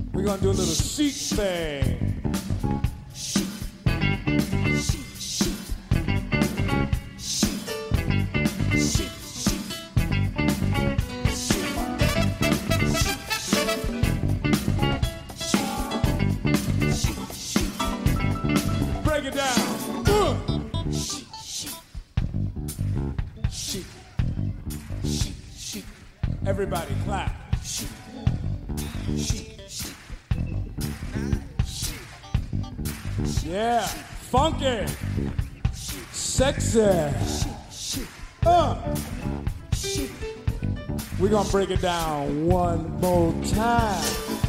We're gonna do a little chic thing. Break it down. Everybody clap. Yeah, funky, sexy. We're gonna break it down one more time.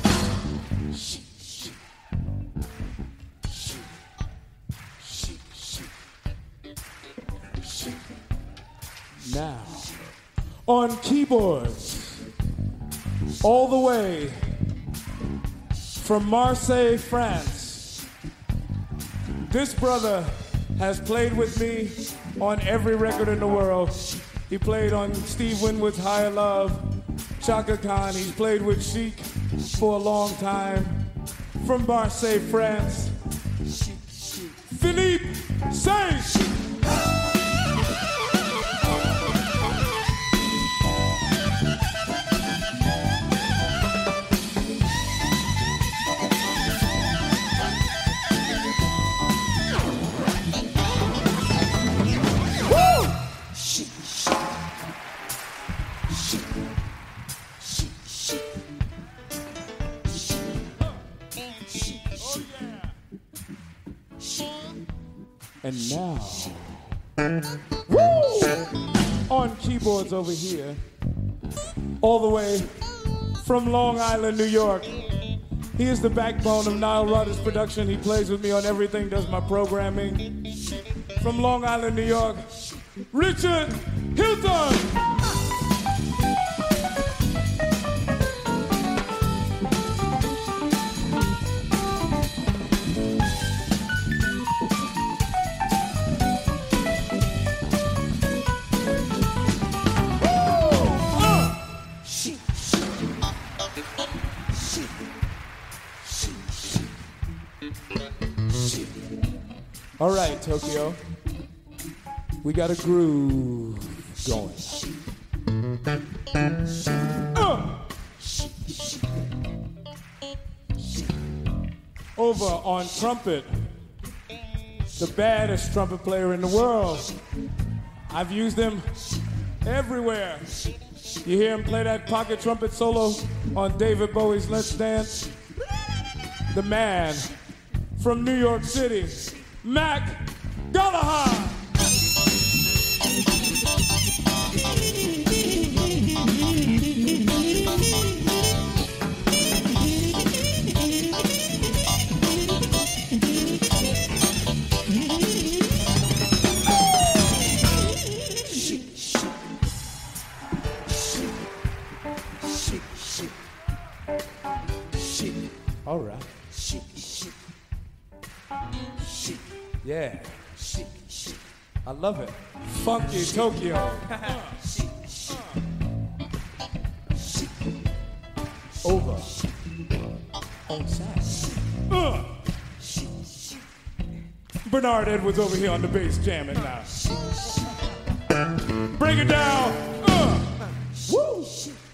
Now, on keyboards, all the way from Marseille, France, this brother has played with me on every record in the world. He played on Steve Winwood's Higher Love, Chaka Khan. He's played with Chic for a long time. From Marseille, France, Philippe Sage. And now, on keyboards over here, all the way from Long Island, New York, he is the backbone of Nile Rodgers Production. He plays with me on everything, does my programming. From Long Island, New York, Richard Hilton. All right, Tokyo. We got a groove going. Over on trumpet, the baddest trumpet player in the world. I've used him everywhere. You hear him play that pocket trumpet solo on David Bowie's Let's Dance? The man from New York City, Mac Gallagher. All right. Yeah. I love it. Funky Tokyo. Over on sax. Bernard Edwards over here on the bass jamming now. Break it down. Woo.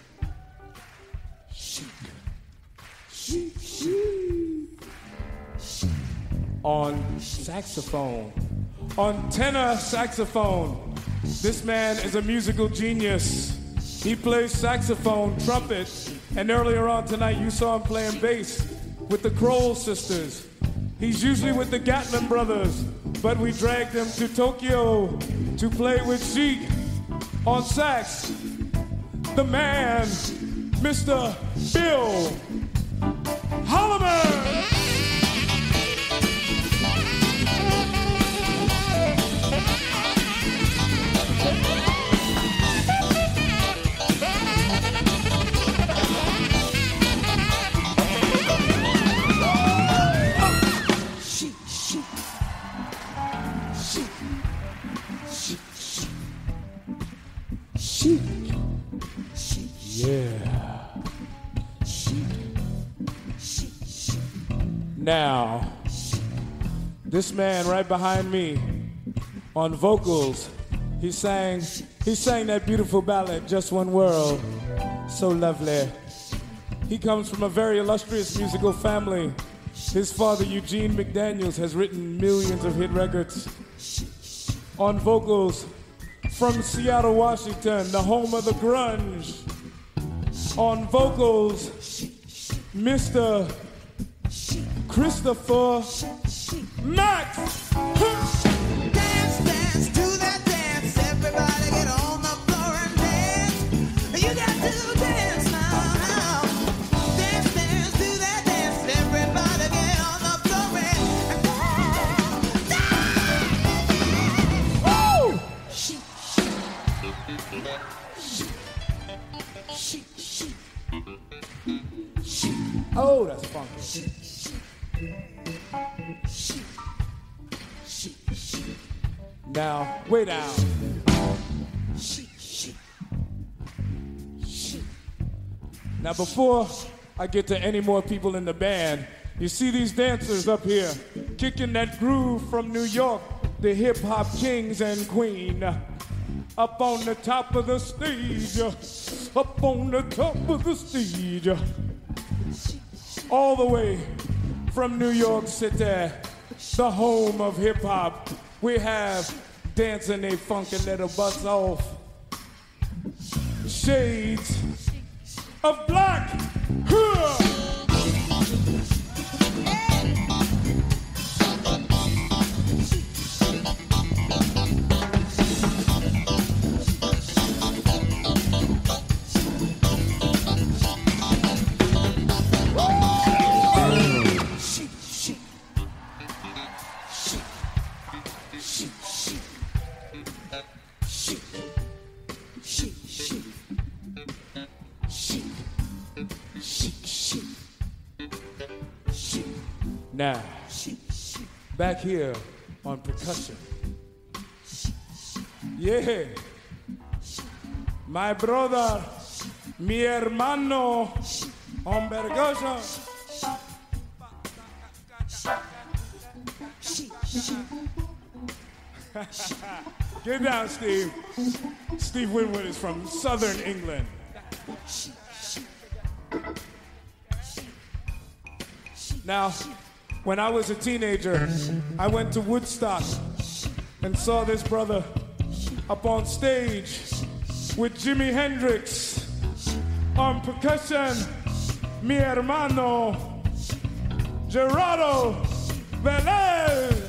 On saxophone, on tenor saxophone. This man is a musical genius. He plays saxophone, trumpet, and earlier on tonight you saw him playing bass with the Kroll sisters. He's usually with the Gatlin brothers, but we dragged him to Tokyo to play with Chic on sax. The man, Mr. Bill Holloman. Yeah. Now, this man right behind me on vocals, he sang that beautiful ballad, Just One World, so lovely. He comes from a very illustrious musical family. His father, Eugene McDaniels, has written millions of hit records. On vocals, from Seattle, Washington, the home of the grunge. On vocals, Mr. Christopher Max. Dance, dance, do that dance. Everybody get on the floor and dance. You got to dance now. Dance, dance, do that dance. Everybody get on the floor and Woo! Oh, that's funky. Now, way down. Now, before I get to any more people in the band, you see these dancers up here kicking that groove from New York, the hip hop kings and queen. Up on the top of the stage, up on the top of the stage. All the way from New York City, the home of hip hop. We have dancing they funky little butts off. Shades of Black. Now, back here on percussion. Yeah. My brother, mi hermano on percussion. Get down, Steve. Steve Winwood is from Southern England. Now, when I was a teenager, I went to Woodstock and saw this brother up on stage with Jimi Hendrix on percussion, mi hermano, Gerardo Velez.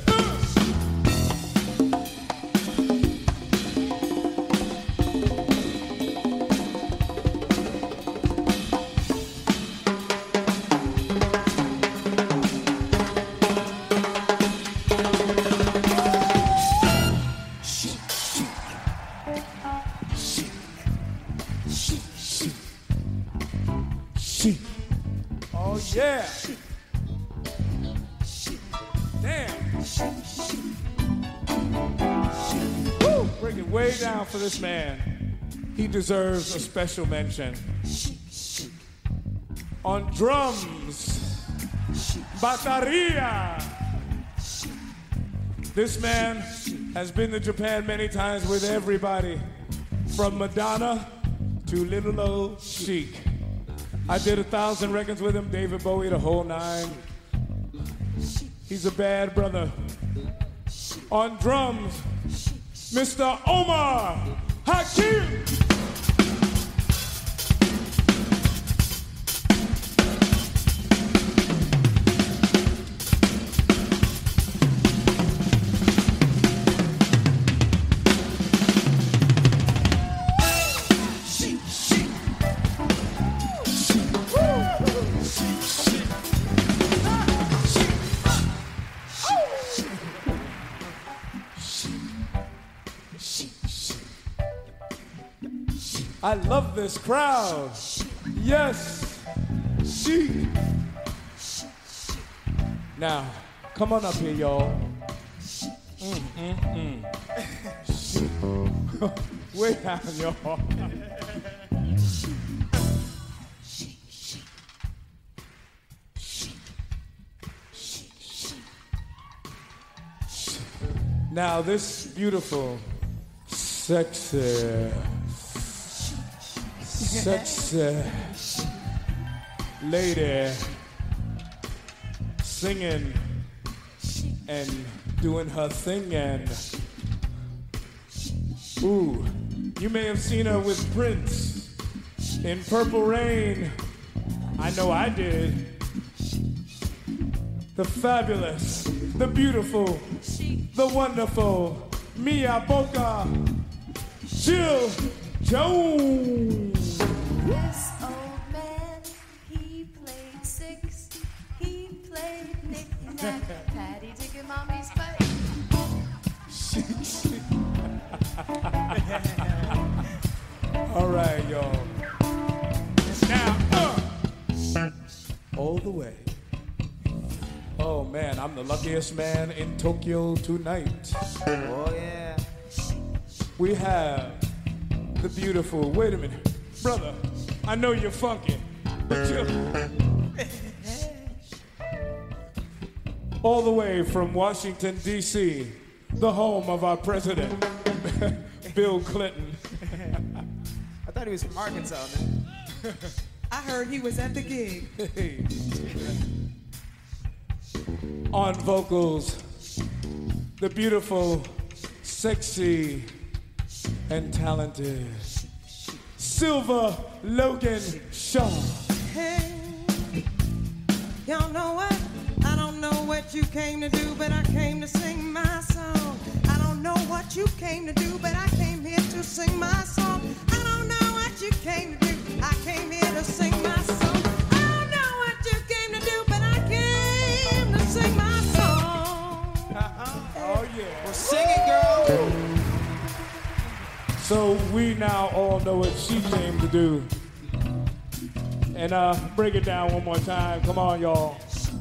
Oh yeah. Damn. Woo! Bring it way down for this man. He deserves a special mention. On drums, bateria. This man has been to Japan many times with everybody, from Madonna to Little Old Chic. I did 1,000 records with him, David Bowie, the whole nine. He's a bad brother. On drums, Mr. Omar Hakim. I love this crowd. Yes, Chic. Now, come on up here, y'all. Way down, y'all. Now this beautiful, sexy lady singing and doing her thing, and ooh, you may have seen her with Prince in Purple Rain. I know I did. The fabulous, the beautiful, the wonderful Mia Boca Jill Jones. This old man, he played six. He played knick-knack, Patty Dick and Mommy's fight. All right, y'all. Now, all the way. Oh man, I'm the luckiest man in Tokyo tonight. Oh yeah. We have the beautiful, wait a minute, brother, I know you're funky, but you all the way from Washington, D.C., the home of our president, Bill Clinton. I thought he was from Arkansas, man. I heard he was at the gig. Hey. On vocals, the beautiful, sexy, and talented Silver Logan Shaw. Hey, y'all know what? I don't know what you came to do, but I came to sing my song. I don't know what you came to do, but I came here to sing my song. I don't know what you came to do. I came here to sing my song. I don't know what you came to do, but I came to sing my song. Oh yeah. Well, sing it, girl. So we now all know what she came to do. And break it down one more time. Come on, y'all.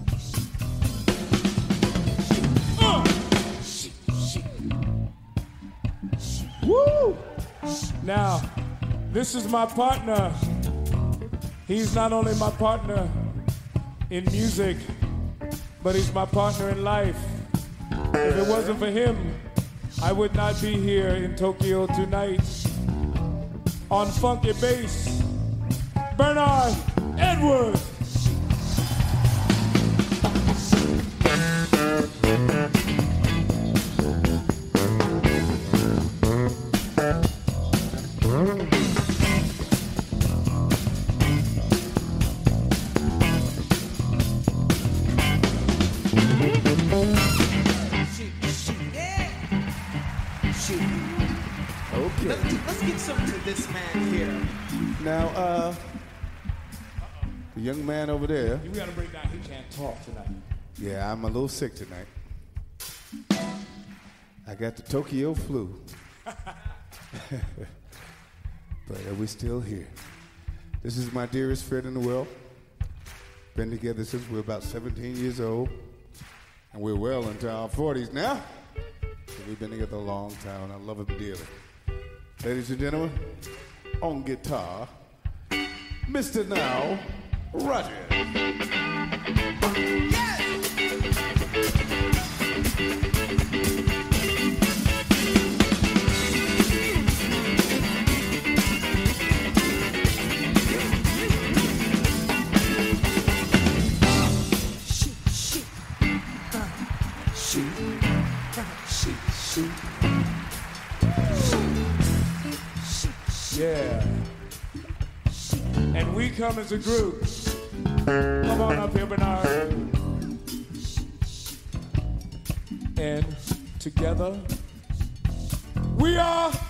Woo! Now, this is my partner. He's not only my partner in music, but he's my partner in life. If it wasn't for him, I would not be here in Tokyo tonight. On funky bass, Bernard Edwards. Let's get some to this man here. Now, the young man over there, We gotta break down, he can't talk tonight. yeah, I'm a little sick tonight. I got the Tokyo flu. But we're still here. This is my dearest friend in the world. Been together since we were about 17 years old. And we're well into our 40s now. So we've been together a long time, and I love him dearly. Ladies and gentlemen, on guitar, Mr. Now, Roger. Yeah. And we come as a group. Come on up here, Bernard. And together, we are